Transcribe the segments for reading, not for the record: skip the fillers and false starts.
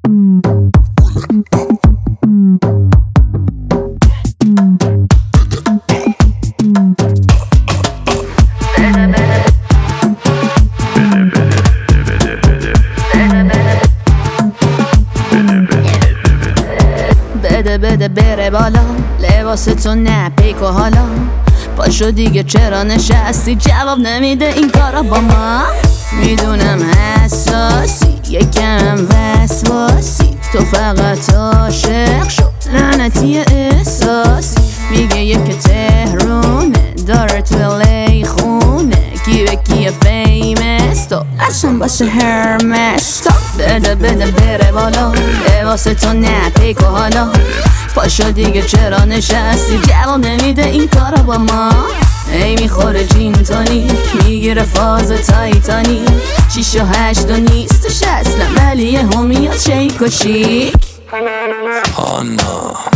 بده بره بالا، لباس تو نه پیک و حالا پاشو دیگه چرا نشستی، جواب نمیده این کارا با ما. میدونم حساسی یکم وسواسی، تو فقط عاشق شو لعنتی احساسی. میگه یک تهرونه داره تو لی خونه، کیه کیه فیمس تو اصلا باشه هرمس تو. بده بره بالا، لباس تو نه پیک و حالا پاشو دیگه چرا نشستی، جواب نمیده این کارا با ما. ای میخوره جین تونیک، میگیره فاز تایتانیک، 6 و 8 و نیستش اصلا ولی یه همیاد شیک و شیک. آنا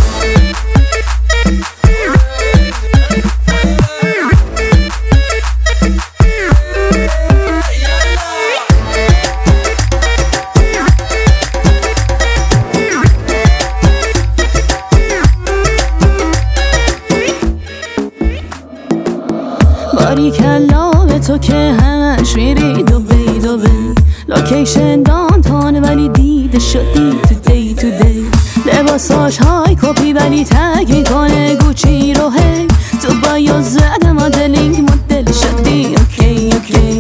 باریکلا به تو که همش میری دوبی لوکیشن دانتان ولی دیده شدی تو دی لباساش های کپی ولی تگ میکنه گوچی رو هی تو بایو زده مدلینگ مدل شدی اوکی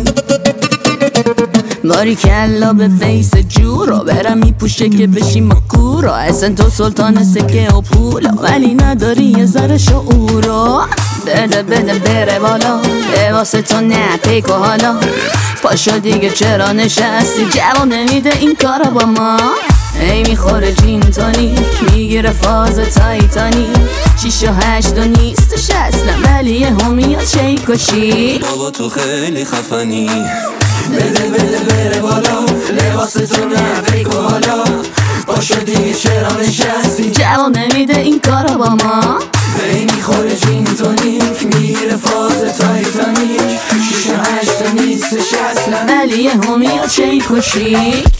باریکلا به فیس جورو برم میپوشه که بشی مکورو، اصلا تو سلطان سکه و پولا ولی نداری یه ذره شعورو. بده بره بالا، لباس تو نه پیک و حالا پاشو دیگه چرا نشستی، جواب نمیده این کارا با ما. ای میخوره جین تونیک، میگیره فاز تایتانیک، 6 و 8 و نیستش اصلا ولی یه همیاد شیک و شیک. بابا تو خیلی خفنی. بده بره بالا، لباس تو نه پیک و حالا پاشو دیگه چرا نشستی، جواب نمیده این کارا با ما. ای میخوره جین تونیک، میگیره فاز تایتانیک، 6 و 8 و نیستش اصلا ولی یه همیاد شیک و شیک.